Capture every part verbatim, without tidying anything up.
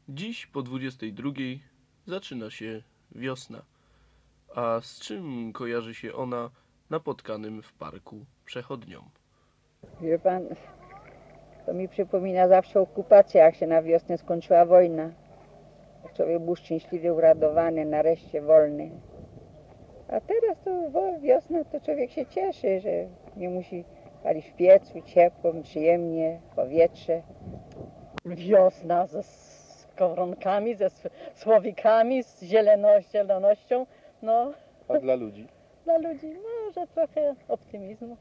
Dziś po dwudziestej drugiej zaczyna się wiosna. A z czym kojarzy się ona napotkanym w parku przechodniom? Wie pan, to mi przypomina zawsze okupację, jak się na wiosnę skończyła wojna. Jak człowiek był szczęśliwie uradowany, nareszcie wolny. A teraz to wo- wiosna, to człowiek się cieszy, że nie musi palić w piecu, ciepło, przyjemnie, powietrze. Wiosna ze skowronkami, ze sw- słowikami, z zieleno- zielonością. No, A dla ludzi? dla ludzi może trochę optymizmu.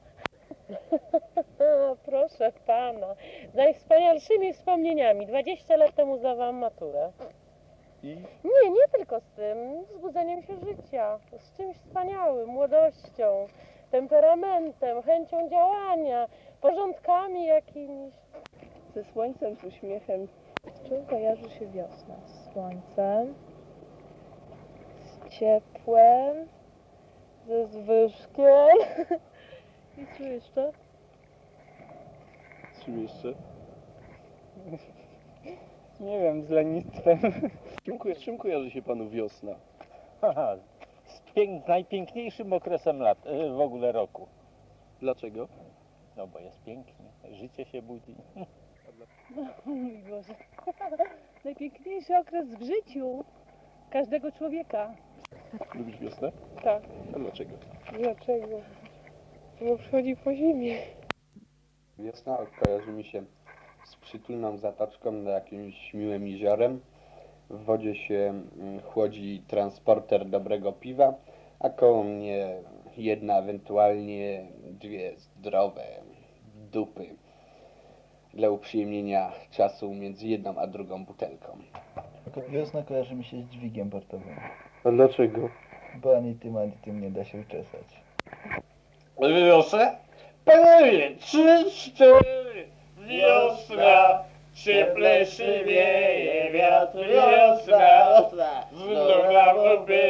Proszę pana, z najwspanialszymi wspomnieniami. dwadzieścia lat temu zdawałam maturę. I Nie, nie tylko z tym, wzbudzeniem się życia, z czymś wspaniałym, młodością, temperamentem, chęcią działania, porządkami jakimiś. Ze słońcem, z uśmiechem. Z czym kojarzy się wiosna? Z słońcem, z ciepłem, ze zwyżkiem. I co jeszcze? z czym jeszcze? Nie wiem, z lenistwem. Z czym, ko- z czym kojarzy się panu wiosna? Haha, z, pięk- z najpiękniejszym okresem lat, y, w ogóle roku. Dlaczego? No bo jest pięknie, życie się budzi. O mój Boże. Najpiękniejszy okres w życiu każdego człowieka. Lubisz wiosnę? Tak. A dlaczego? Dlaczego? Bo przychodzi po zimie. Wiosna kojarzy mi się z przytulną zatoczką na jakimś miłym jeziorem. W wodzie się mm, chłodzi transporter dobrego piwa, a koło mnie jedna, ewentualnie dwie zdrowe dupy dla uprzyjemnienia czasu między jedną a drugą butelką. Wiosna kojarzy mi się z dźwigiem portowym, A dlaczego? bo ani tym, ani tym nie da się uczesać. Wiosna? Panowie, trzy, cztery, wiosna, cieplejszy wieje wiatr, wiosna, znów nam oby